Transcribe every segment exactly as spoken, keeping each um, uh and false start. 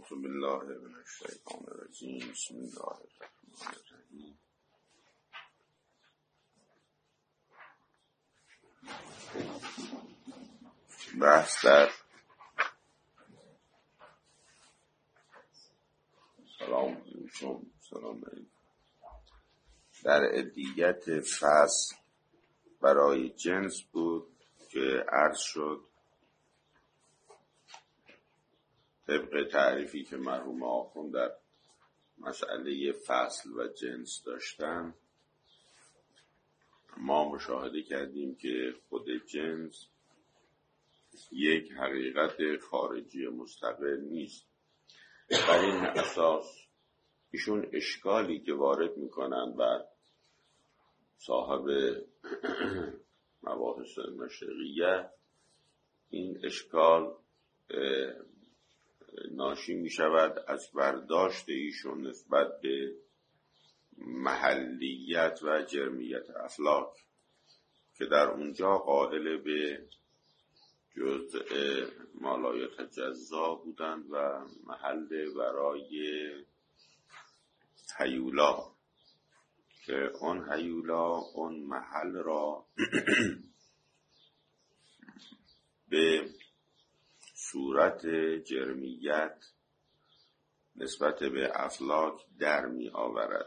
اعوذ بالله من الشیطان الرجیم. بسم الله الرحمن الرحیم. بحث در سلام علیکم سلام علیکم در عدیت فصل برای جنس بود که عرض شد طبق تعریفی که مرحوم آخوند در مسئله فصل و جنس داشتن، ما مشاهده کردیم که خود جنس یک حقیقت خارجی مستقل نیست. بر این اساس ایشون اشکالی که وارد میکنن بر صاحب مباحث مشرقیه، این اشکال ناشی می شود از برداشت ایشون نسبت به محلیت و جرمیت افلاک که در اونجا قائل به جزء ما لا یتجزا بودند و محل برای هیولا که اون هیولا اون محل را به صورت جرمیت نسبت به افلاک در می آورد.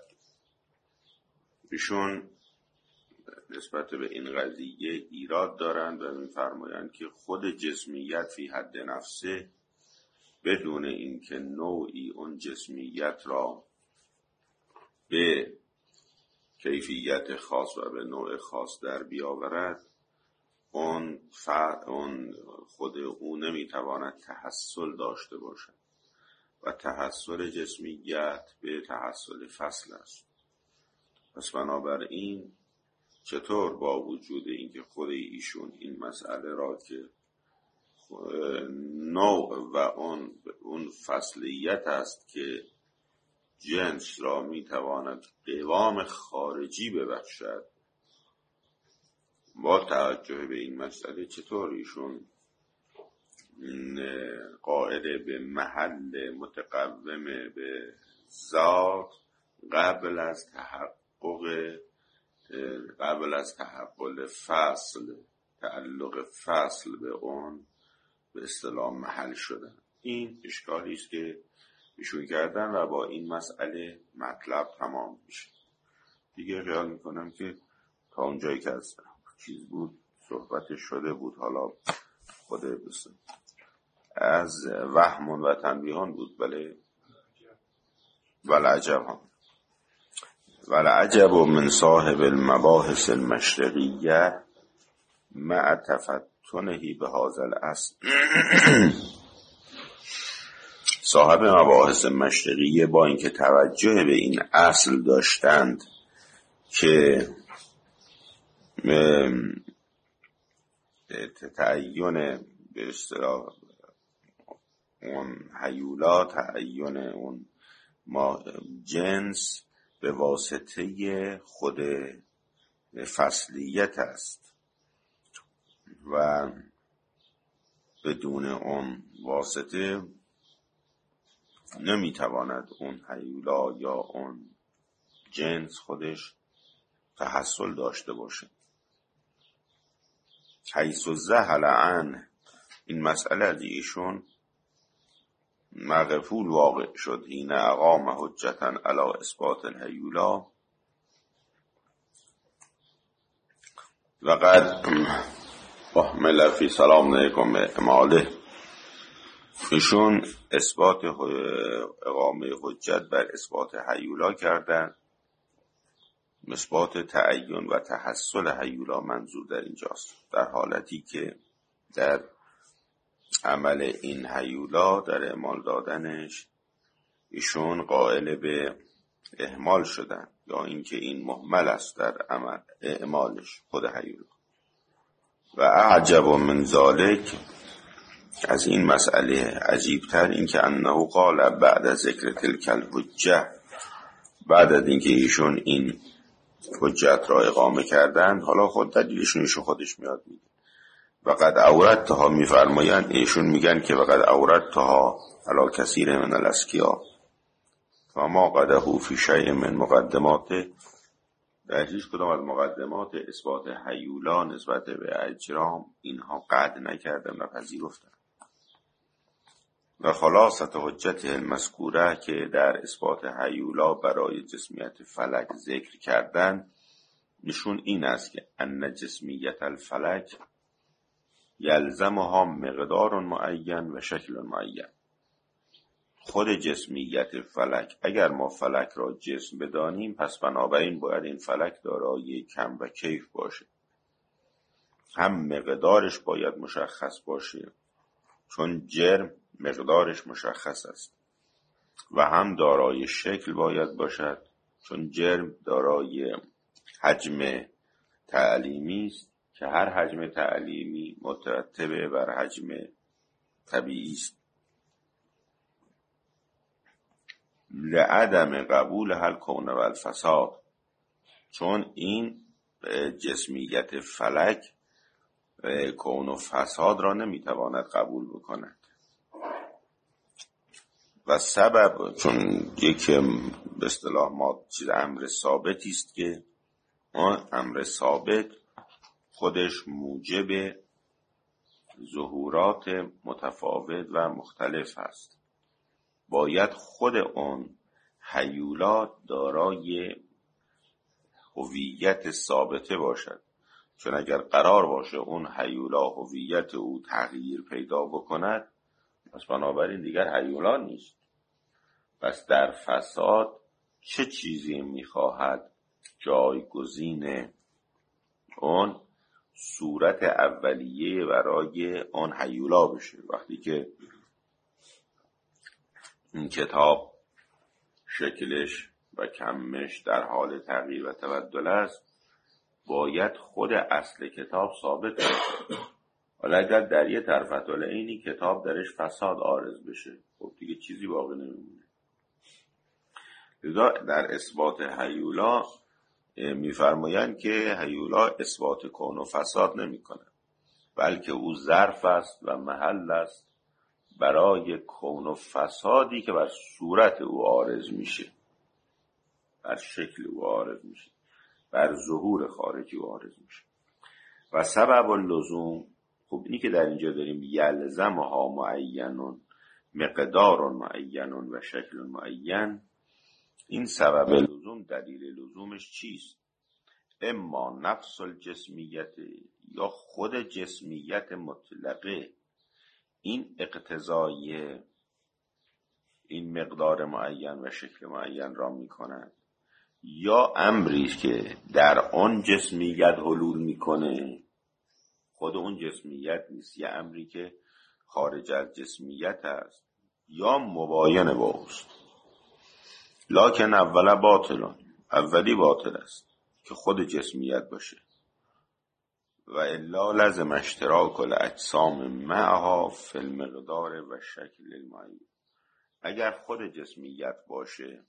ایشون نسبت به این قضیه ایراد دارند و می فرمایند که خود جسمیت فی حد نفسه بدون اینکه نوعی اون جسمیت را به کیفیت خاص و به نوع خاص در بیاورد، اون, ف... اون خود او نمیتواند تحصل داشته باشد و تحصل جسمیت به تحصل فصل است. پس بنابراین چطور با وجود اینکه خود ایشون این مسئله را که نوع و اون, اون فصلیت است که جنس را میتواند قوام خارجی ببخشد، با توجه به این مسئله چطور ایشون قائل به محل متقوم به ذات قبل از تحقق قبل از تحقق فصل تعلق فصل به اون به اصطلاح محل شدن. این اشکالی است که ایشون کردن و با این مسئله مطلب تمام میشه. دیگه خیال میکنم که تا اونجایی که از چیز بود صحبت شده بود. حالا خود بسن از وهم و تنبیهان بود. بله ولعجب هم ولعجب من صاحب المباحث المشرقیه مع تفتنه به هذا الاصل. صاحب مباحث مشرقیه با اینکه توجه به این اصل داشتند که تعین به اصطلاح اون هیولا، تعین اون ما جنس به واسطه خود فصلیت است و بدون اون واسطه نمیتواند اون هیولا یا اون جنس خودش تحصل داشته باشه. حیث زهل عنه، این مسئله از ایشون مغفول واقع شد. این اقام حجتا علی اثبات الهیولا و قد احمل فی سلام علیکم اعماله. ایشون اثبات اقامه حجت بر اثبات هیولا کردن. اثبات تعین و تحصل هیولا منظور در اینجاست، در حالتی که در عمل این هیولا در اعمال دادنش ایشون قائل به اهمال شدن یا اینکه این مهمل است در عمل اعمالش خود هیولا. و اعجب من ذالک، از این مسئله عجیبتر این که انه قال بعد از ذکر تلک الحجه، بعد از اینکه ایشون این حجت را اقامه کردن، حالا خود دلیلشون ایشون خودش میاد میگه وقد اورثتها میفرمایند، ایشون میگن که وقد اورثتها علی کثیر من الاسکیا فما قده فی شیء من مقدمات، در هیچ کدام از مقدمات اثبات هیولا نسبت به اجرام اینها قطع نکردن و پذیرفتن. و خلاصت حجت المذکوره که در اثبات هیولا برای جسمیت فلک ذکر کردن نشون این است که ان جسمیت الفلک یلزمها مقدار معین و شکل معین. خود جسمیت فلک، اگر ما فلک را جسم بدانیم پس بنابراین باید این فلک دارای کم و کیف باشه، هم مقدارش باید مشخص باشه چون جرم مقدارش مشخص است، و هم دارای شکل باید باشد چون جرم دارای حجم تعلیمی است که هر حجم تعلیمی مترتب بر حجم طبیعی است. لعدم قبول هل کون و الفساد، چون این جسمیت فلک کون و فساد را نمیتواند قبول بکند. و سبب، چون یک به اصطلاح ما چیز امر ثابتی است که آن امر ثابت خودش موجب ظهورات متفاوت و مختلف است، باید خود اون هیولا دارای هویت ثابته باشد، چون اگر قرار باشه اون هیولا هویت او تغییر پیدا بکند پس بنابراین دیگر هیولا نیست. پس در فساد چه چیزی میخواهد جایگزین اون صورت اولیه برای آن هیولا بشه؟ وقتی که این کتاب شکلش و کمش در حال تغییر و تبدل است، باید خود اصل کتاب ثابت بشه. حالا اگر در یه طرفت اینی کتاب درش فساد عارض بشه، خب دیگه چیزی باقی نمیمونه. لذا در اثبات هیولا میفرمایند که هیولا اثبات کون و فساد نمی کند، بلکه او ظرف است و محل است برای کون و فسادی که بر صورت او عارض میشه، بر شکل او عارض میشه، بر ظهور خارجی او عارض میشه. و سبب اللزوم، خب اینی که در اینجا داریم یلزمها معینون مقدار معین و شکل معین، این سبب لزوم دلیل لزومش چیست؟ اما نفس الجسمیت، یا خود جسمیت مطلقه این اقتضای این مقدار معین و شکل معین را می کند، یا امری که در آن جسمیت حلول میکنه خود اون جسمیت نیست، یا امری که خارج از جسمیت است یا مباین با اوست. لکن اول باطلان، اولی باطل است که خود جسمیت باشه. و الا لازم اشتراک الاجسام معها فی المقدار و شکل المعین. اگر خود جسمیت باشه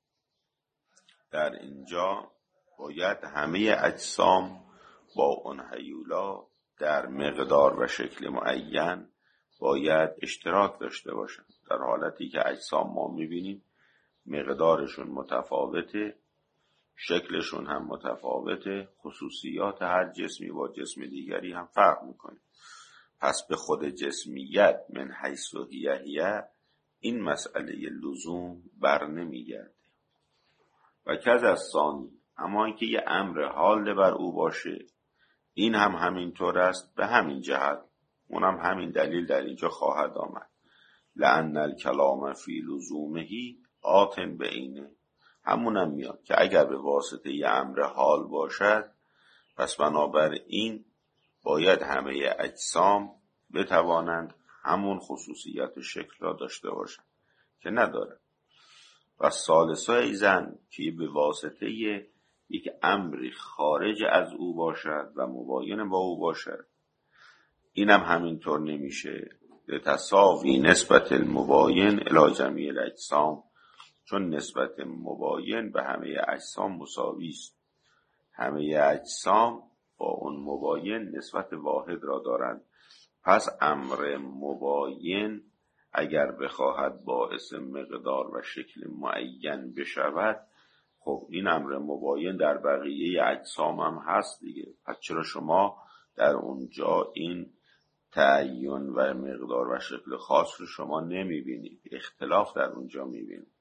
در اینجا باید همه اجسام با اون هیولا در مقدار و شکل معین باید اشتراک داشته باشن، در حالتی که اجسام ما میبینیم مقدارشون متفاوته، شکلشون هم متفاوته، خصوصیات هر جسمی با جسم دیگری هم فرق میکنه. پس به خود جسمیت من حیث و هیه هیه این مسئله لزوم بر نمیگرده. و کز از ثانی، اما اینکه یه امر حال بر او باشه این هم همینطور است، به همین جهت اونم همین دلیل در اینجا خواهد آمد. لأن الکلام فی لزومهی آتن به اینه، همونم میاد که اگر به واسطه یه امر حال باشد پس بنابراین باید همه اجسام بتوانند همون خصوصیت شکل را داشته باشند که نداره. و ثالثا ایزن که به واسطه یک امری خارج از او باشد و مباین با او باشد اینم همینطور نمیشه. لتساوی نسبت المباین الی جمیع الاجسام، چون نسبت مباین به همه اجسام مساوی است. همه اجسام با اون مباین نسبت واحد را دارند پس امر مباین اگر بخواهد باعث مقدار و شکل معین بشود، خب این امر مباین در بقیه اجسام هم هست دیگه. پس چرا شما در اونجا این تعین و مقدار و شکل خاص رو شما نمیبینید، اختلاف در اونجا میبینید.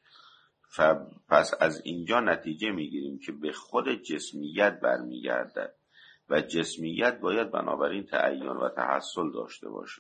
پس از اینجا نتیجه میگیریم که به خود جسمیت برمیگردد و جسمیت باید بنابراین تعین و تحصل داشته باشه.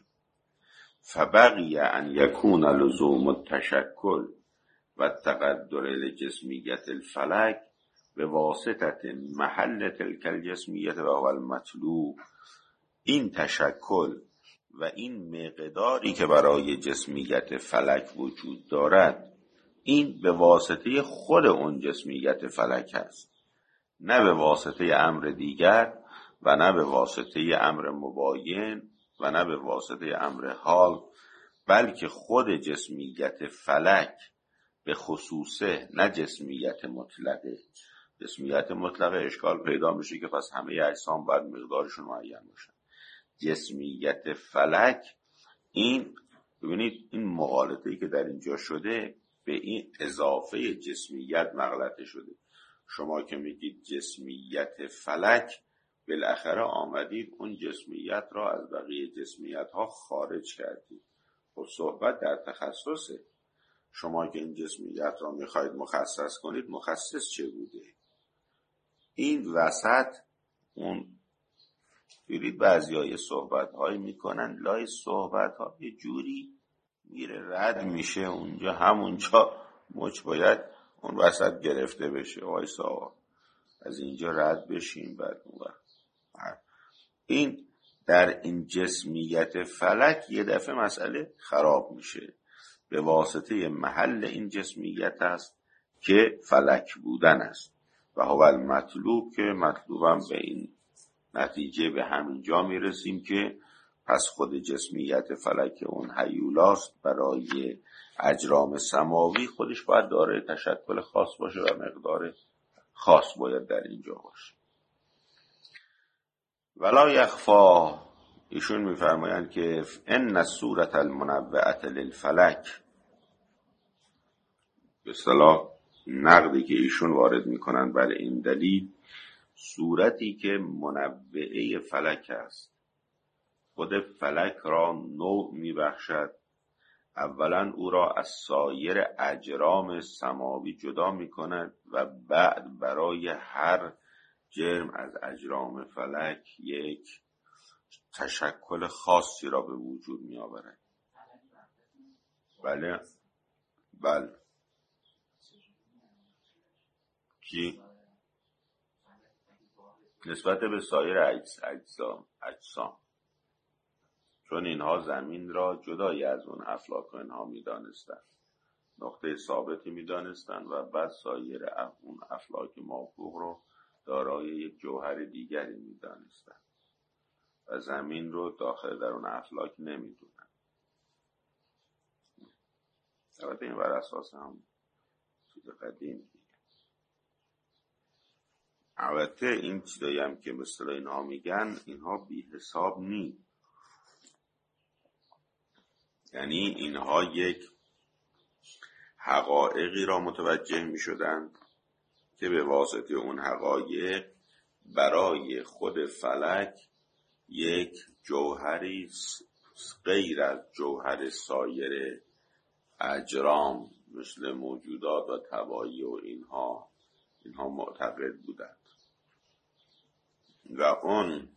فبقی ان یکون لزوم التشکل و تقدر لجسمیت الفلک به واسطه محل تلک الجسمیت و هو المطلوب. این تشکل و این مقداری که برای جسمیت فلک وجود دارد، این به واسطه خود اون جسمیت فلک است، نه به واسطه امر دیگر و نه به واسطه امر مباین و نه به واسطه امر حال، بلکه خود جسمیت فلک به خصوصه، نه جسمیت مطلقه. جسمیت مطلقه اشکال پیدا میشه که پس همه اجسام باید مقدارشون معین باشن. جسمیت فلک، این ببینید این مغالطه‌ای که در اینجا شده به این اضافه جسمیت مغلطه شده. شما که میگید جسمیت فلک، بالاخره آمدید اون جسمیت را از بقیه جسمیت ها خارج کردید. خب صحبت در تخصصه. شما که این جسمیت را میخواید مخصص کنید، مخصص چه بوده؟ این وسط اون برید بعضی های صحبت هایی میکنن، لای صحبت ها یه جوری میره رد میشه اونجا، همونجا مچ باید اون وسط گرفته بشه. وایسا از اینجا رد بشیم بعد اون وقت. این در این جسمیت فلک یه دفعه مسئله خراب میشه به واسطه محل این جسمیت است که فلک بودن است و هو المطلوب، که مطلوبم به این نتیجه به همین جا میرسیم که پس خود جسمیت فلک اون هیولاست برای اجرام سماوی خودش باید داره تشکل خاص باشه و مقدار خاص باید در اینجا باشه. ولا یخفا، ایشون میفرمایند که ان الصورة المنوعة للفلک، به اصطلاح نقدی که ایشون وارد میکنن برای این دلیل، صورتی که منوعه فلک است، خود فلک را نوع میبخشد. اولا او را از سایر اجرام سماوی جدا میکند و بعد برای هر جرم از اجرام فلک یک تشکل خاصی را به وجود می آورد. بله بله کی نسبت به سایر اجسام اجسام چون اینها زمین را جدایی از اون افلاک و اینها می دانستن، نقطه ثابتی می دانستن و بعد سایر اون افلاک مافوق رو دارای یک جوهر دیگری می دانستن و زمین رو داخل در اون افلاک نمی دونن. البته این بر اساس هم چیز قدیم. البته این چیزایی هم که مثل اینها میگن، اینها بی حساب نی. یعنی اینها یک حقایقی را متوجه می شدن که به واسطه اون حقایق برای خود فلک یک جوهری غیر از جوهر سایر اجرام مثل موجودات و طبایع و اینها اینها معتقد بودند و اون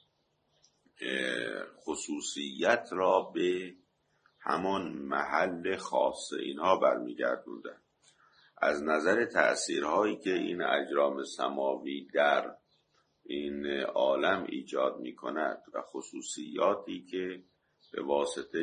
خصوصیت را به همان محل خاص اینها برمیگردوندند. از نظر تأثیرهایی که این اجرام سماوی در این عالم ایجاد می کند و خصوصیاتی که به واسطه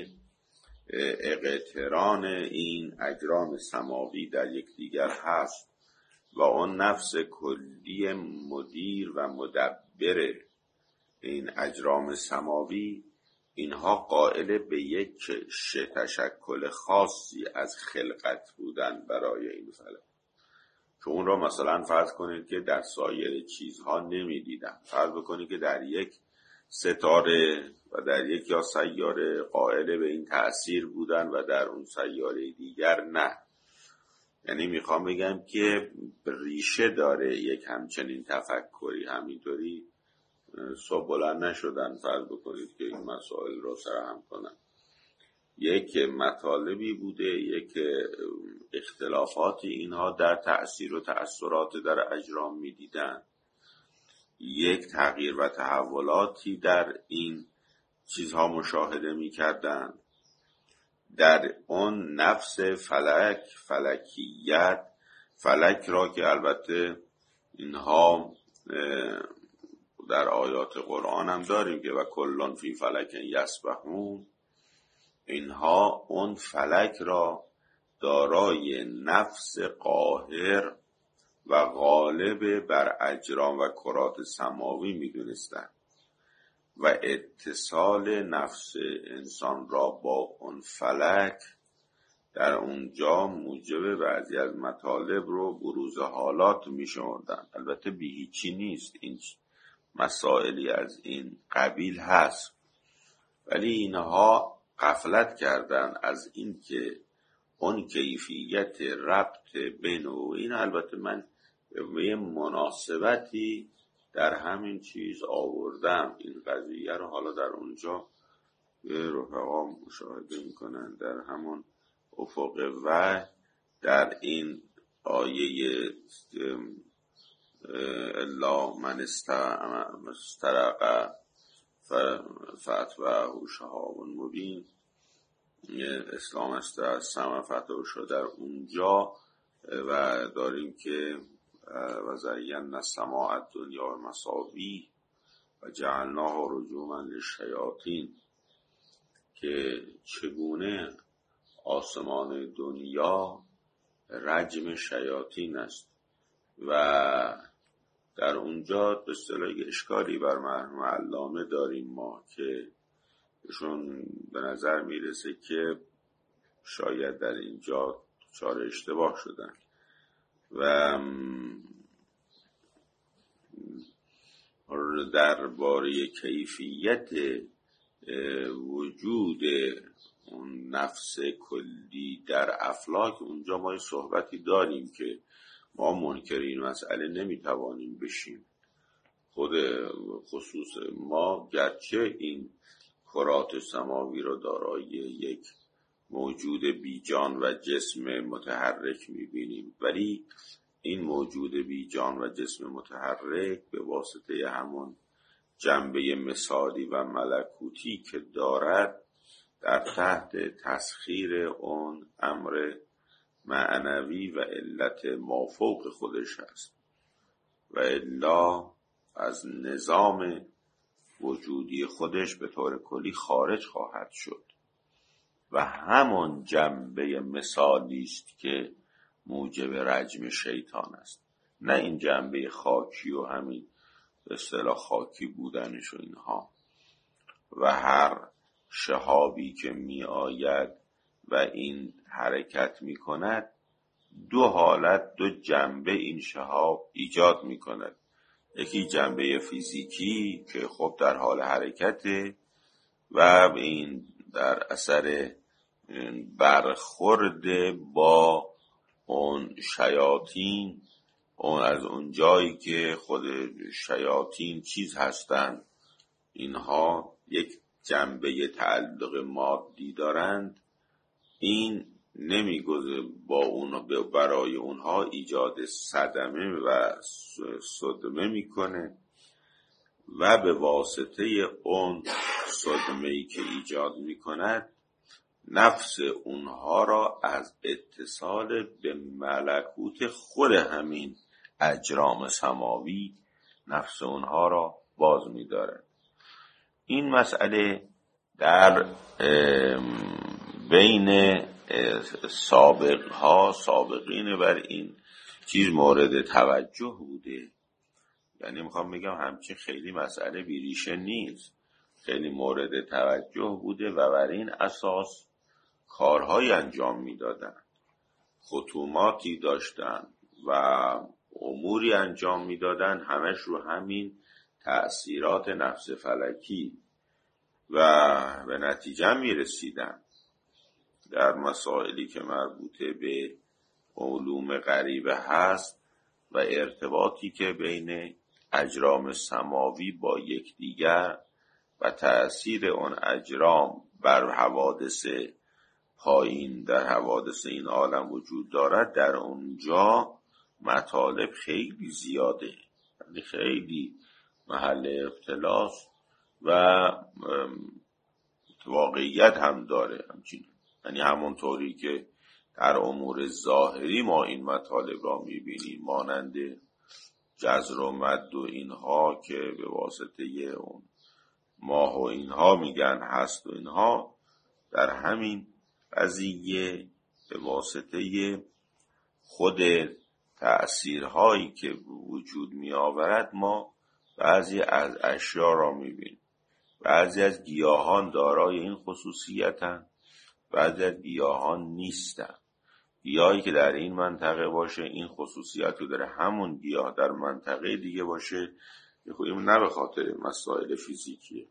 اقتران این اجرام سماوی در یکدیگر هست و آن نفس کلی مدیر و مدبر این اجرام سماوی، اینها قائل به یک تشکل خاصی از خلقت بودن برای این فلک، که اون را مثلا فرض کنید که در سایر چیزها نمی دیدن. فرض بکنید که در یک ستاره و در یک یا سیاره قائل به این تأثیر بودن و در اون سیاره دیگر نه. یعنی میخوام بگم که ریشه داره یک همچنین تفکری. همینطوری صبح بلند نشدن فرض بکنید که این مسائل رو سرهم کنن. یک مطالبی بوده، یک اختلافاتی اینها در تأثیر و تأثیرات در اجرام میدیدن، یک تغییر و تحولاتی در این چیزها مشاهده میکردن. در اون نفس فلک، فلکیت، فلک را که البته اینها در آیات قرآن هم داریم که و کلون فی فلک یسبحون، اینها اون فلک را دارای نفس قاهر و غالب بر اجرام و کرات سماوی میدونستند و اتصال نفس انسان را با اون فلک در اونجا موجب بعضی از مطالب رو بروز حالات میشمردن. البته بی هیچی نیست، این مسائلی از این قبیل هست، ولی اینها غفلت کردن از این که اون کیفیت ربط بین و این، البته من به مناسبتی در همین چیز آوردم این قضیه رو، حالا در اونجا رفقا مشاهده میکنن در همون افق وحی در این آیه الا من استرق فتوه شهاب مبین، اسلام است از سمع فتوه شد در اونجا و داریم که و زینا السماء الدنیا بمصابیح و جعلناها رجوما للشیاطین، که چگونه آسمان دنیا رجم شیاطین است. و در اونجا به اصطلاح اشکالی بر مرحوم علامه داریم ما که ایشون به نظر میرسه که شاید در اینجا چاره اشتباه شدن و درباره کیفیت وجود اون نفس کلی در افلاک اونجا ما یه صحبتی داریم که ما منکر این مسئله نمیتوانیم بشیم. خود خصوص ما گرچه این کرات سماوی رو دارای یک موجود بیجان و جسم متحرک میبینیم، ولی این موجود بیجان و جسم متحرک به واسطه همون جنبه مثالی و ملکوتی که دارد در تحت تسخیر اون امر معنوی و علت مافوق خودش هست و الا از نظام وجودی خودش به طور کلی خارج خواهد شد و همون جنبه مثالی است که موجب رجم شیطان است، نه این جنبه خاکی و همین به اصطلاح خاکی بودنش و اینها. و هر شهابی که می آید و این حرکت می کند دو حالت، دو جنبه این شهاب ایجاد می کند. یکی جنبه فیزیکی که خب در حال حرکته و این در اثر برخورد با اون شیاطین، اون از اون جایی که خود شیاطین چیز هستند، اینها یک جنبه تعلق مادی دارند، این نمیگذاره با اون برای اونها ایجاد صدمه و صدمه میکنه و به واسطه اون صدمه‌ای که ایجاد میکند نفس اونها را از اتصال به ملکوت خود همین اجرام سماوی نفس اونها را باز می‌دارد. این مسئله در بین سابقها سابقین بر این چیز مورد توجه بوده، یعنی میخوام بگم همچین خیلی مسئله بیریشه نیست، خیلی مورد توجه بوده و بر این اساس کارهای انجام میدادن، خطوماتی داشتن و اموری انجام میدادن، همش رو همین تأثیرات نفس فلکی و به نتیجه می رسیدن در مسائلی که مربوطه به علوم غریبه هست و ارتباطی که بین اجرام سماوی با یکدیگر و تأثیر اون اجرام بر حوادث پایین در حوادث این عالم وجود دارد، در اونجا مطالب خیلی زیاده، یعنی خیلی محل اختلاف و واقعیت هم داره همچنین. یعنی همونطوری که در امور ظاهری ما این مطالب را میبینیم، مانند جزر و مد و اینها که به واسطه اون ماه و اینها میگن هست و اینها، در همین قضیه به واسطه خود تأثیرهایی که وجود می آورد ما بعضی از اشیا را می بینیم. بعضی از گیاهان دارای این خصوصیتند، بعضی از گیاهان نیستند. گیاهی که در این منطقه باشه این خصوصیت رو داره، همون گیاه در منطقه دیگه باشه این نه به خاطر مسائل فیزیکیه،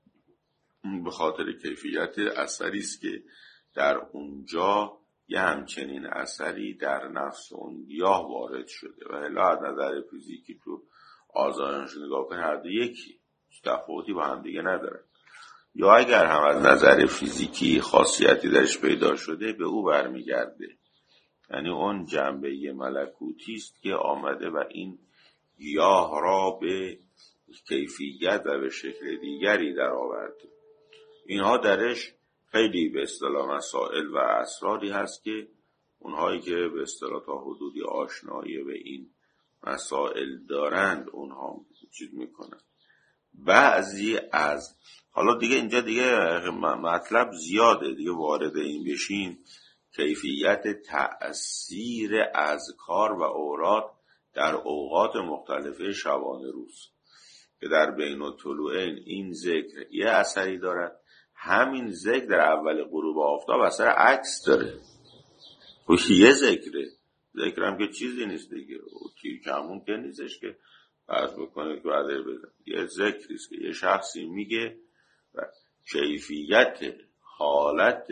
به خاطر کیفیت اثری است که در اونجا یه همچنین اثری در نفس اون گیاه وارد شده و الا از نظر فیزیکی تو آزارانش نگاه کنه هر دو یکی، تفاوتی با هم دیگه نداره. یا اگر هم از نظر فیزیکی خاصیتی درش پیدا شده به او برمیگرده، یعنی اون جنبه ملکوتی است که آمده و این گیاه را به کیفیت و به شکل دیگری در آورده. اینها درش خیلی به اصطلاح مسائل و اسراری هست که اونهایی که به اصطلاح تا حدودی آشنایی به این مسائل دارند اونها چیز میکنن. بعضی از حالا دیگه اینجا دیگه مطلب زیاده دیگه وارد این بشین، کیفیت تأثیر اذکار و اوراد در اوقات مختلفه شبانه روز که در بین الطلوعین این ذکر یه اثری دارد، همین ذکر در اول غروب آفتاب اثر عکس داره. یه ذکره، ذکر هم که چیزی نیست دیگه، تیر کمون که نیستش که فرض بکنه که بعد بزن، یه ذکریست که یه شخصی میگه و کیفیت حالت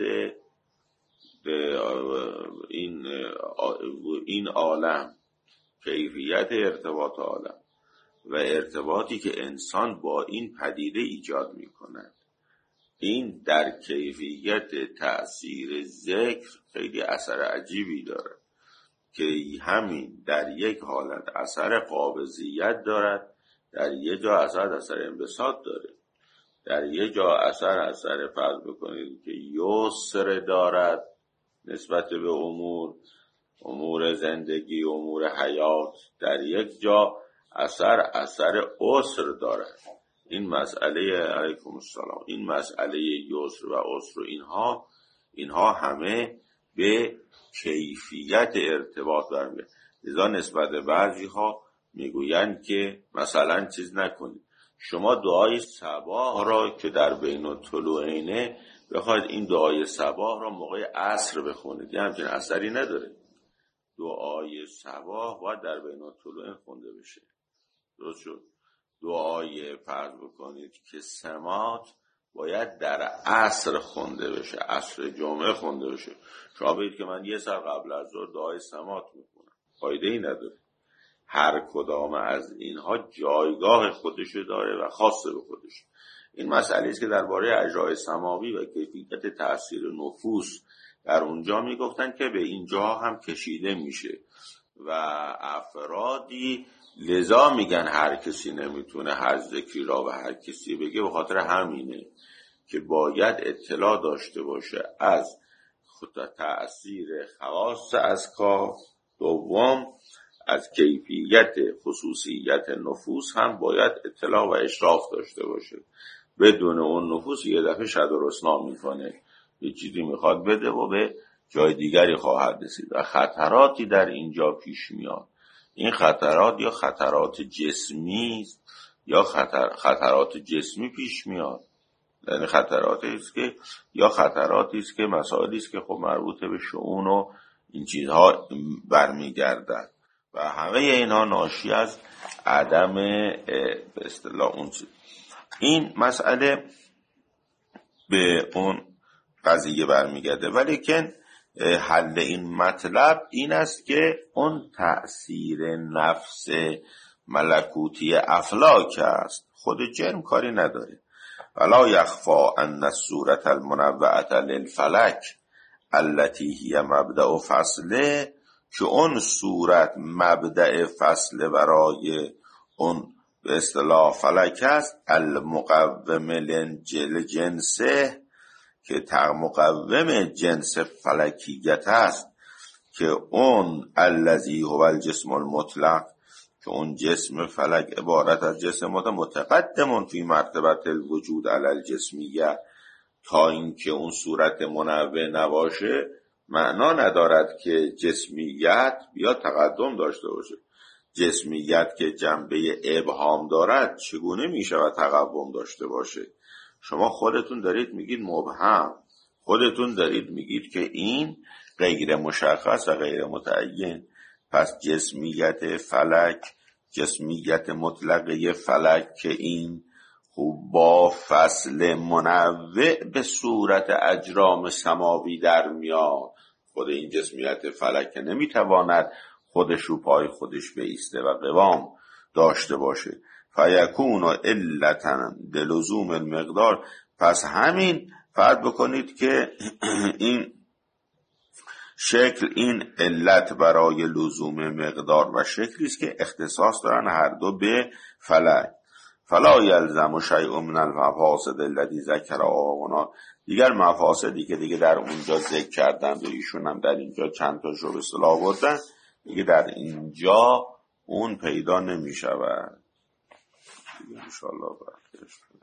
این این عالم، کیفیت ارتباط عالم و ارتباطی که انسان با این پدیده ایجاد میکند، این در کیفیت تأثیر ذکر خیلی اثر عجیبی داره که همین در یک حالت اثر قابضیت دارد، در یک جا اثر اثر انبساط داره، در یک جا اثر اثر فرض بکنید که یسر دارد نسبت به امور امور زندگی، امور حیات، در یک جا اثر اثر عسر دارد. این مسئله علیکم السلام، این مسئله یسر و عسر و اینها اینها همه به کیفیت ارتباط برمیاد. لذا نسبت به بعضی ها میگویند که مثلا چیز نکنید، شما دعای صباح را که در بین الطلوعینه بخواید این دعای صباح را موقع عصر بخونید، یه همچین اثری نداره. دعای صباح باید در بین الطلوعین خونده بشه. درست شد؟ دعای فرض بکنید که سمات باید در عصر خونده بشه، عصر جمعه خونده بشه. شما بگید که من یه سر قبل از ظهر دعای سمات میکنم، فایده ای نداره. هر کدام از اینها جایگاه خودشو داره و خاصه به خودش. این مسئله است که درباره اجرای سماوی و کیفیت تأثیر نفوس در اونجا میگفتن که به اینجا هم کشیده میشه و افرادی لذا میگن هر کسی نمیتونه هر ذکری را و هر کسی بگه، به خاطر همینه که باید اطلاع داشته باشه از خود تأثیر خواص اذکار. دوم از کیفیت خصوصیت نفوس هم باید اطلاع و اشراف داشته باشه. بدون اون نفوس یه دفعه شد و رسنا میکنه، یه چیزی میخواد بده و به جای دیگری خواهد رسید و خطراتی در اینجا پیش میاد. این خطرات یا خطرات جسمی یا خطر خطرات جسمی پیش میاد، یعنی خطراتی است که یا خطراتی است که مسائلی است که خب مربوط به شؤون و این چیزها برمیگردد و همه اینا ناشی از عدم به اصطلاح اون چیز. این مسئله به اون قضیه برمیگرده، ولی که حل این مطلب این است که اون تأثیر نفس ملکوتی افلاک است، خود جرم کاری نداره. ولا یخفا ان الصورة المنوعة للفلک التي هي مبدأ فصله، که اون صورت مبدأ فصل برای اون به اصطلاح فلک است، المقوم لجنسه، که مقوم جنس فلکیت است، که اون الذی هو الجسم المطلق، که اون جسم فلک عبارت از جسم متقدم فی مرتبه الوجود علی الجسمیه، تا اینکه اون صورت منوع نباشه معنا ندارد که جسمیت بیا تقدم داشته باشه. جسمیت که جنبه ابهام دارد چگونه می شود تقوم داشته باشه؟ شما خودتون دارید میگید مبهم، خودتون دارید میگید که این غیر مشخص و غیر متعین. پس جسمیت فلک، جسمیت مطلقه فلک که این خوب با فصل منوع به صورت اجرام سماوی در میاد، خود این جسمیت فلک نمیتواند خودش رو پای خودش بایسته و قوام داشته باشه. فیکون علتا للزوم المقدار، پس همین فرض بکنید که این شکل این علت برای لزوم مقدار و شکلی است که اختصاص دارن هر دو به فلک. فلا یلزم شیء من المفاسد الذی ذکر آقانا، دیگر مفاسدی که دیگه در اونجا ذکر کردن و ایشون هم در اینجا چند تا شو به اصطلاح آوردن، دیگه در اینجا اون پیدا نمی شود. ان شاء الله.